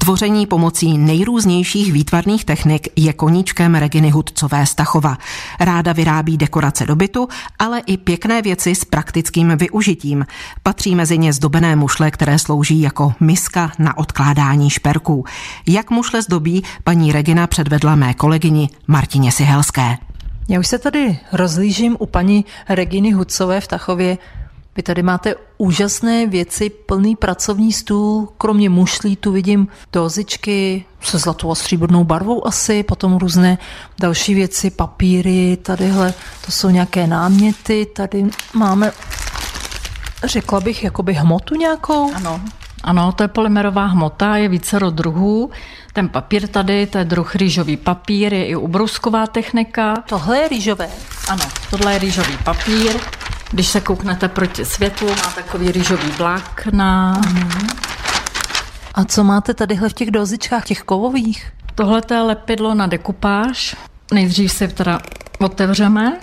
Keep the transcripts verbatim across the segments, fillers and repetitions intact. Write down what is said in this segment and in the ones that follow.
Tvoření pomocí nejrůznějších výtvarných technik je koníčkem Reginy Hudcové Stachova. Ráda vyrábí dekorace do bytu, ale i pěkné věci s praktickým využitím. Patří mezi ně zdobené mušle, které slouží jako miska na odkládání šperků. Jak mušle zdobí, paní Regina předvedla mé kolegyni Martině Sihelské. Já už se tady rozlížím u paní Reginy Hudcové v Tachově. Vy tady máte úžasné věci, plný pracovní stůl, kromě mušlí tu vidím dozičky se zlatou a stříbrnou barvou asi, potom různé další věci, papíry, tadyhle, to jsou nějaké náměty, tady máme, řekla bych, jakoby hmotu nějakou. Ano. Ano, to je polymerová hmota, je vícero druhů. Ten papír tady, to je druh rýžový papír, je i ubrousková technika. Tohle je rýžové? Ano, tohle je rýžový papír. Když se kouknete proti světlu, má takový rýžový vlákna. Mm. A co máte tadyhle v těch dozičkách, těch kovových? Tohle je lepidlo na dekupáž. Nejdřív si teda otevřeme.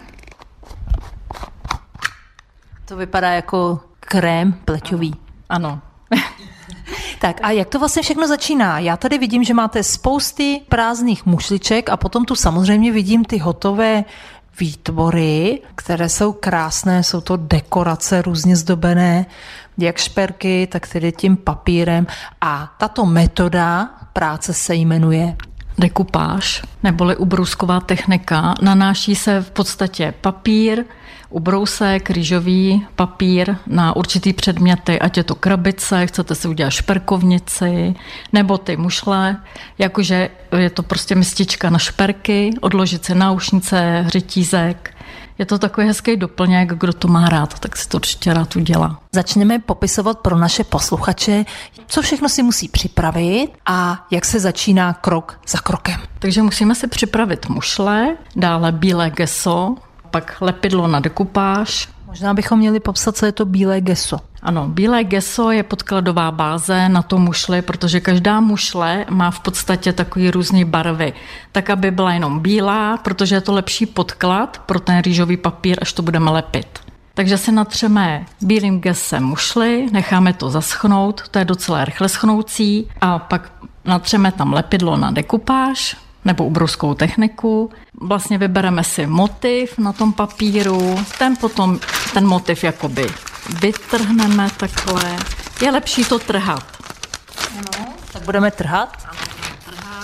To vypadá jako krém pleťový. Ano. ano. Tak a jak to vlastně všechno začíná? Já tady vidím, že máte spousty prázdných mušliček a potom tu samozřejmě vidím ty hotové výtvory, které jsou krásné, jsou to dekorace různě zdobené, jak šperky, tak tedy tím papírem. A tato metoda práce se jmenuje dekupáž, neboli ubrousková technika. Nanáší se v podstatě papír, ubrousek, rýžový papír na určitý předměty, ať je to krabice, chcete si udělat šperkovnici, nebo ty mušle, jakože je to prostě mistička na šperky, odložit si náušnice, řetízek. Je to takový hezký doplněk, kdo to má rád, tak si to určitě rád udělá. Začneme popisovat pro naše posluchače, co všechno si musí připravit a jak se začíná krok za krokem. Takže musíme si připravit mušle, dále bílé gesso, pak lepidlo na dekupáž. Možná bychom měli popsat, co je to bílé gesso. Ano, bílé gesso je podkladová báze na to mušli, protože každá mušle má v podstatě takový různý barvy. Tak, aby byla jenom bílá, protože je to lepší podklad pro ten rýžový papír, až to budeme lepit. Takže si natřeme bílým gesem mušli, necháme to zaschnout, to je docela rychle schnoucí, a pak natřeme tam lepidlo na dekupáž, nebo ubrouskovou techniku. Vlastně vybereme si motiv na tom papíru, ten potom, ten motiv jakoby vytrhneme takhle. Je lepší to trhat. Ano, tak budeme trhat? Ano, budeme trhat.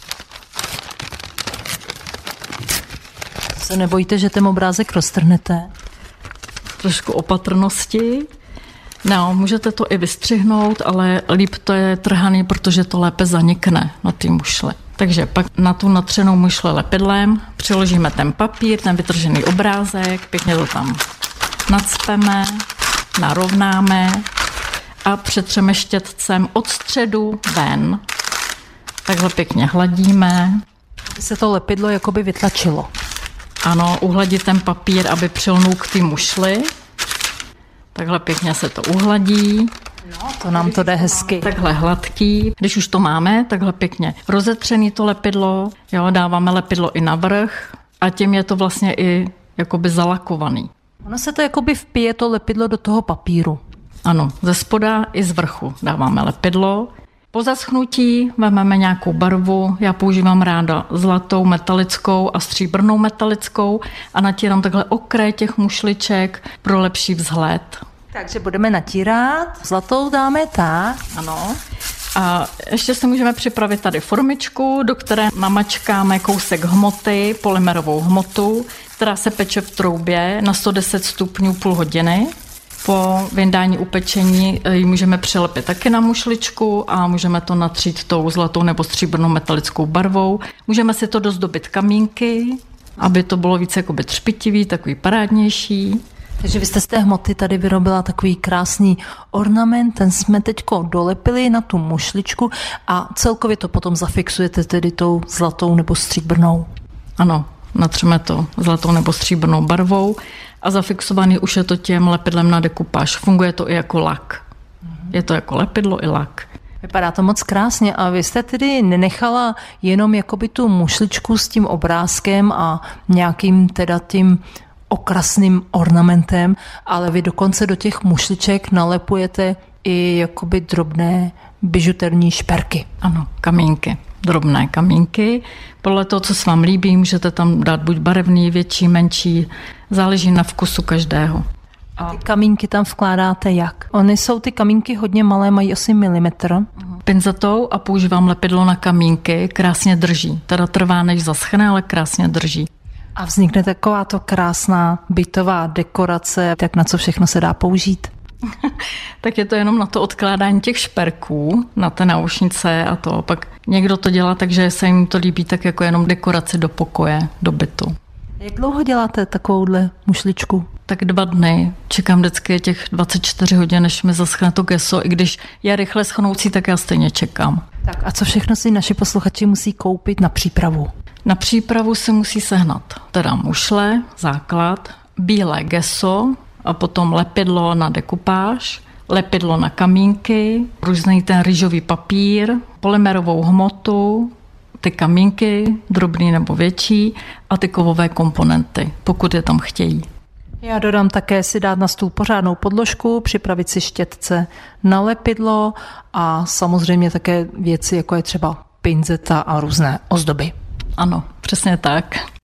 Se nebojíte, že ten obrázek roztrhnete? Trošku opatrnosti. No, můžete to i vystřihnout, ale líp to je trhaný, protože to lépe zanikne na ty mušle. Takže pak na tu natřenou mušle lepidlem přiložíme ten papír, ten vytržený obrázek, pěkně to tam nacpeme, narovnáme a přetřeme štětcem od středu ven. Takhle pěkně hladíme. Aby se to lepidlo jakoby vytlačilo. Ano, uhladit ten papír, aby přilnul k ty mušli. Takhle pěkně se to uhladí. No, to nám to jde hezky. Takhle hladký. Když už to máme, takhle pěkně rozetřený to lepidlo, jo, dáváme lepidlo i na vrch a tím je to vlastně i jakoby zalakovaný. Ono se to jakoby vpije to lepidlo do toho papíru. Ano, ze spoda i z vrchu dáváme lepidlo. Po zaschnutí vezmeme nějakou barvu, já používám ráda zlatou metalickou a stříbrnou metalickou a natírám takhle okraj těch mušliček pro lepší vzhled. Takže budeme natírat, zlatou dáme tak. Ano. A ještě si můžeme připravit tady formičku, do které namačkáme kousek hmoty, polymerovou hmotu, která se peče v troubě na sto deset stupňů půl hodiny. Po vyndání upečení ji můžeme přilepit taky na mušličku a můžeme to natřít tou zlatou nebo stříbrnou metalickou barvou. Můžeme si to dozdobit kamínky, aby to bylo více jakoby třpitivý, takový parádnější. Takže vy jste z té hmoty tady vyrobila takový krásný ornament, ten jsme teďko dolepili na tu mušličku a celkově to potom zafixujete tedy tou zlatou nebo stříbrnou. Ano, natřeme to zlatou nebo stříbrnou barvou a zafixovaný už je to tím lepidlem na dekupáž. Funguje to i jako lak. Je to jako lepidlo i lak. Vypadá to moc krásně a vy jste tedy nenechala jenom jakoby tu mušličku s tím obrázkem a nějakým teda tím okrasným ornamentem, ale vy dokonce do těch mušliček nalepujete i jakoby drobné bižuterní šperky. Ano, kamínky. Drobné kamínky. Podle toho, co se vám líbí, můžete tam dát buď barevný, větší, menší. Záleží na vkusu každého. A ty kamínky tam vkládáte jak? Ony jsou ty kamínky hodně malé, mají asi milimetr. Pinzetou a používám lepidlo na kamínky, krásně drží. Teda trvá, než zaschne, ale krásně drží. A vznikne takováto krásná bytová dekorace, tak na co všechno se dá použít? Tak je to jenom na to odkládání těch šperků, na té náušnice a to. Pak někdo to dělá tak, že se jim to líbí tak jako jenom dekoraci do pokoje, do bytu. Jak dlouho děláte takovouhle mušličku? Tak dva dny. Čekám vždycky těch dvacet čtyři hodin, než mi zaschne to gesso. I když je rychle schnoucí, tak já stejně čekám. Tak a co všechno si naši posluchači musí koupit na přípravu? Na přípravu se musí sehnat teda mušle, základ, bílé gesso a potom lepidlo na dekupáž, lepidlo na kamínky, různý ten rýžový papír, polymerovou hmotu, ty kamínky, drobný nebo větší, a ty kovové komponenty, pokud je tam chtějí. Já dodám také si dát na stůl pořádnou podložku, připravit si štětce na lepidlo a samozřejmě také věci, jako je třeba pinzeta a různé ozdoby. Ano, přesně tak.